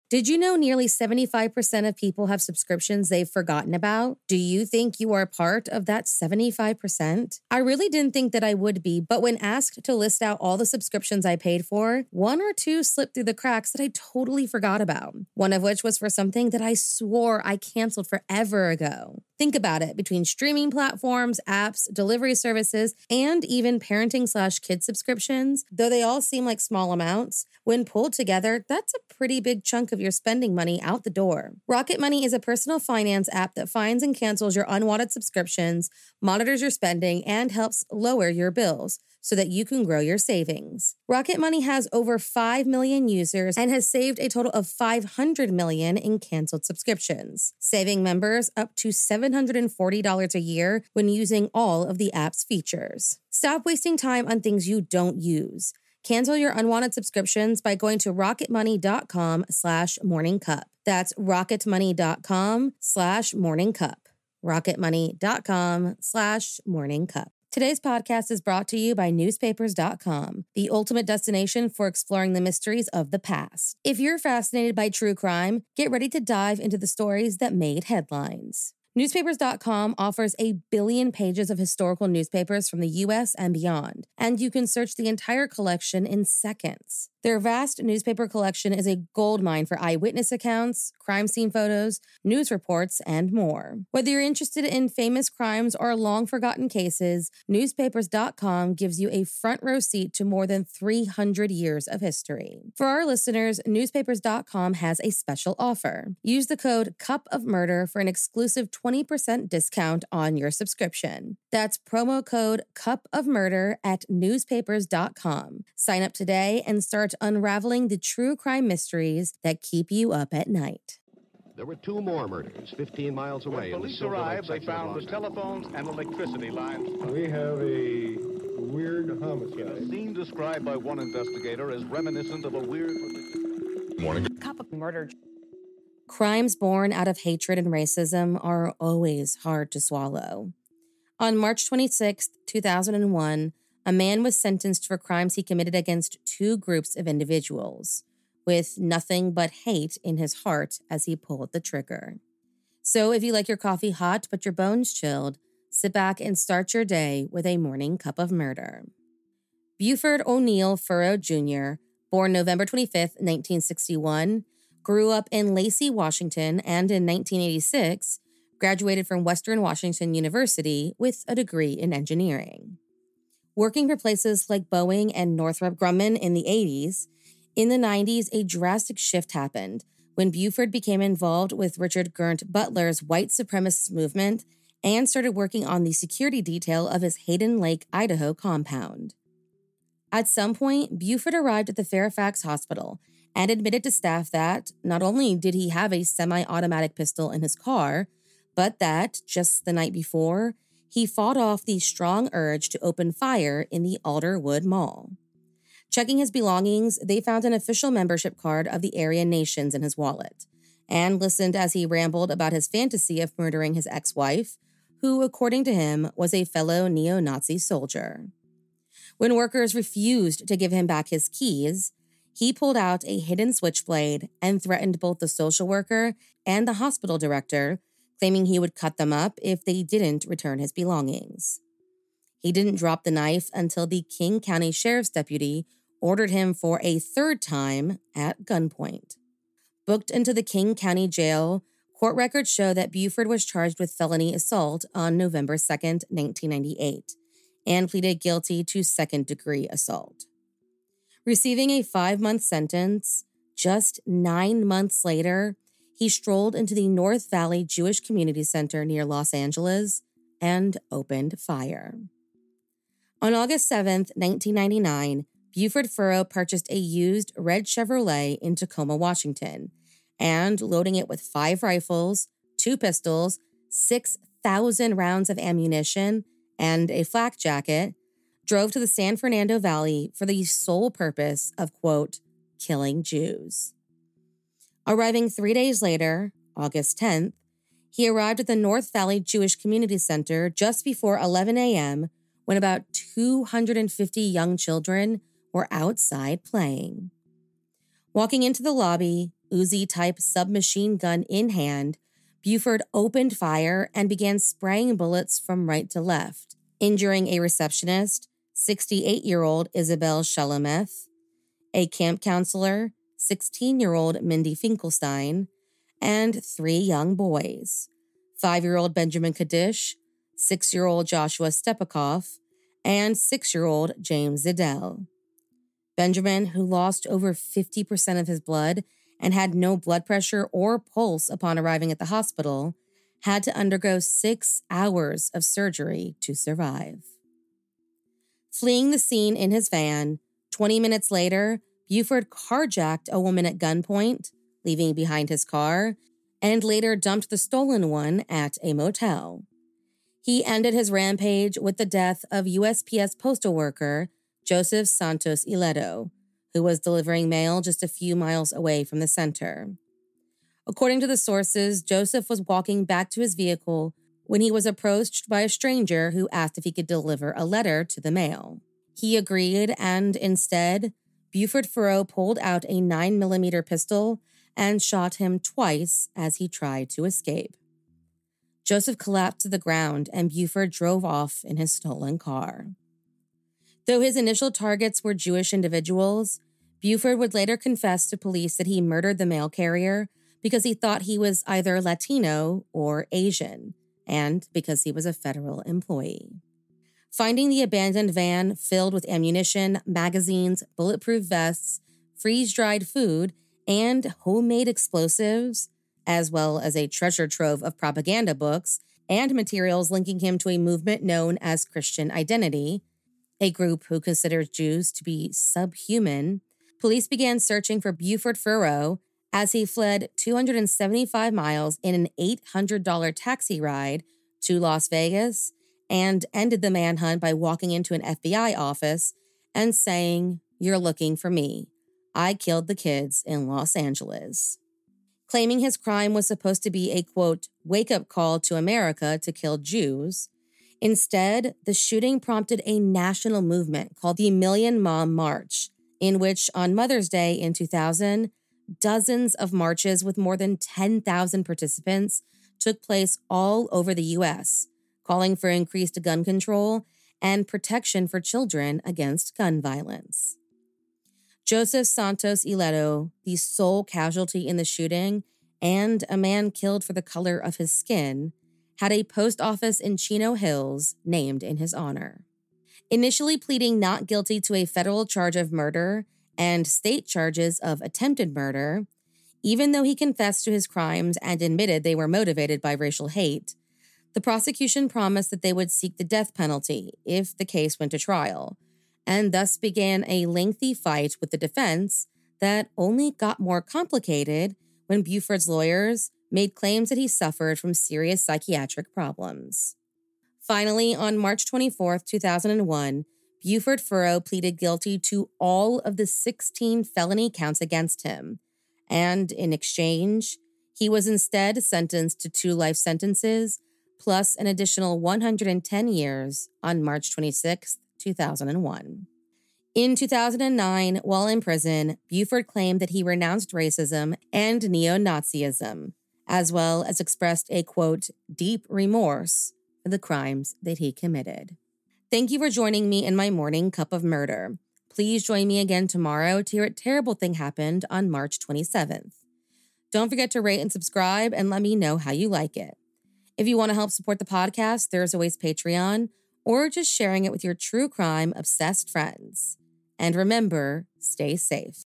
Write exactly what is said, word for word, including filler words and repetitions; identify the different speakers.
Speaker 1: Did you know nearly seventy-five percent of people have subscriptions they've forgotten about? Do you think you are part of that seventy-five percent? I really didn't think that I would be, but when asked to list out all the subscriptions I paid for, one or two slipped through the cracks that I totally forgot about. One of which was for something that I swore I canceled forever ago. Think about it. Between streaming platforms, apps, delivery services, and even parenting slash kid subscriptions, though they all seem like small amounts, when pulled together, that's a pretty big chunk of your spending money out the door. Rocket Money is a personal finance app that finds and cancels your unwanted subscriptions, monitors your spending, and helps lower your bills so that you can grow your savings. Rocket Money has over five million users and has saved a total of five hundred million in canceled subscriptions, saving members up to seven hundred forty dollars a year when using all of the app's features. Stop wasting time on things you don't use. Cancel your unwanted subscriptions by going to rocketmoney.com slash morning cup. That's rocketmoney.com slash morning cup. rocketmoney.com slash morning cup. Today's podcast is brought to you by newspapers dot com, the ultimate destination for exploring the mysteries of the past. If you're fascinated by true crime, get ready to dive into the stories that made headlines. newspapers dot com offers a billion pages of historical newspapers from the U S and beyond, and you can search the entire collection in seconds. Their vast newspaper collection is a goldmine for eyewitness accounts, crime scene photos, news reports, and more. Whether you're interested in famous crimes or long-forgotten cases, newspapers dot com gives you a front row seat to more than three hundred years of history. For our listeners, newspapers dot com has a special offer. Use the code Cup of Murder for an exclusive twenty percent discount on your subscription. That's promo code Cup of Murder at newspapers dot com. Sign up today and start unraveling the true crime mysteries that keep you up at night.
Speaker 2: There were two more murders fifteen miles away.
Speaker 3: When police arrived, they found the telephones and electricity lines.
Speaker 4: We have a weird homicide.
Speaker 3: A scene described by one investigator as reminiscent of a weird...
Speaker 5: Morning.
Speaker 6: Cup of murder.
Speaker 1: Crimes born out of hatred and racism are always hard to swallow. On March twenty-sixth, two thousand one, a man was sentenced for crimes he committed against two groups of individuals, with nothing but hate in his heart as he pulled the trigger. So if you like your coffee hot but your bones chilled, sit back and start your day with a morning cup of murder. Buford O'Neill Furrow Junior, born November twenty-fifth, nineteen sixty-one, grew up in Lacey, Washington, and in nineteen eighty-six, graduated from Western Washington University with a degree in engineering. Working for places like Boeing and Northrop Grumman in the eighties, in the nineties, a drastic shift happened when Buford became involved with Richard Gerndt Butler's white supremacist movement and started working on the security detail of his Hayden Lake, Idaho compound. At some point, Buford arrived at the Fairfax Hospital and admitted to staff that not only did he have a semi-automatic pistol in his car, but that, just the night before, he fought off the strong urge to open fire in the Alderwood Mall. Checking his belongings, they found an official membership card of the Aryan Nations in his wallet, and listened as he rambled about his fantasy of murdering his ex-wife, who, according to him, was a fellow neo-Nazi soldier. When workers refused to give him back his keys, he pulled out a hidden switchblade and threatened both the social worker and the hospital director, claiming he would cut them up if they didn't return his belongings. He didn't drop the knife until the King County Sheriff's deputy ordered him for a third time at gunpoint. Booked into the King County Jail, court records show that Buford was charged with felony assault on November second, nineteen ninety-eight, and pleaded guilty to second-degree assault. Receiving a five-month sentence, just nine months later, he strolled into the North Valley Jewish Community Center near Los Angeles and opened fire. On August seventh, nineteen ninety-nine, Buford Furrow purchased a used red Chevrolet in Tacoma, Washington, and loading it with five rifles, two pistols, six thousand rounds of ammunition, and a flak jacket, drove to the San Fernando Valley for the sole purpose of, quote, killing Jews. Arriving three days later, August tenth, he arrived at the North Valley Jewish Community Center just before eleven a.m. when about two hundred fifty young children were outside playing. Walking into the lobby, Uzi-type submachine gun in hand, Buford opened fire and began spraying bullets from right to left, injuring a receptionist, sixty-eight-year-old Isabel Shalometh, a camp counselor, sixteen-year-old Mindy Finkelstein, and three young boys, five-year-old Benjamin Kaddish, six-year-old Joshua Stepikoff, and six-year-old James Ziddell. Benjamin, who lost over fifty percent of his blood and had no blood pressure or pulse upon arriving at the hospital, had to undergo six hours of surgery to survive. Fleeing the scene in his van, twenty minutes later, Buford carjacked a woman at gunpoint, leaving behind his car, and later dumped the stolen one at a motel. He ended his rampage with the death of U S P S postal worker Joseph Santos Ileto, who was delivering mail just a few miles away from the center. According to the sources, Joseph was walking back to his vehicle when he was approached by a stranger who asked if he could deliver a letter to the mail. He agreed, and instead, Buford Furrow pulled out a nine millimeter pistol and shot him twice as he tried to escape. Joseph collapsed to the ground, and Buford drove off in his stolen car. Though his initial targets were Jewish individuals, Buford would later confess to police that he murdered the mail carrier because he thought he was either Latino or Asian, and because he was a federal employee. Finding the abandoned van filled with ammunition, magazines, bulletproof vests, freeze-dried food, and homemade explosives, as well as a treasure trove of propaganda books and materials linking him to a movement known as Christian Identity, a group who considers Jews to be subhuman, police began searching for Buford Furrow as he fled two hundred seventy-five miles in an eight hundred dollars taxi ride to Las Vegas and ended the manhunt by walking into an F B I office and saying, "You're looking for me. I killed the kids in Los Angeles." Claiming his crime was supposed to be a, quote, wake-up call to America to kill Jews, instead, the shooting prompted a national movement called the Million Mom March, in which, on Mother's Day in two thousand, dozens of marches with more than ten thousand participants took place all over the U S, calling for increased gun control and protection for children against gun violence. Joseph Santos Ileto, the sole casualty in the shooting and a man killed for the color of his skin, had a post office in Chino Hills named in his honor. Initially pleading not guilty to a federal charge of murder and state charges of attempted murder, even though he confessed to his crimes and admitted they were motivated by racial hate, the prosecution promised that they would seek the death penalty if the case went to trial, and thus began a lengthy fight with the defense that only got more complicated when Buford's lawyers made claims that he suffered from serious psychiatric problems. Finally, on March twenty-fourth, two thousand one, Buford Furrow pleaded guilty to all of the sixteen felony counts against him, and in exchange, he was instead sentenced to two life sentences plus an additional one hundred ten years on March twenty-sixth, two thousand one. In two thousand nine, while in prison, Buford claimed that he renounced racism and neo-Nazism, as well as expressed a, quote, deep remorse for the crimes that he committed. Thank you for joining me in my morning cup of murder. Please join me again tomorrow to hear a terrible thing happened on March twenty-seventh. Don't forget to rate and subscribe and let me know how you like it. If you want to help support the podcast, there's always Patreon, or just sharing it with your true crime obsessed friends. And remember, stay safe.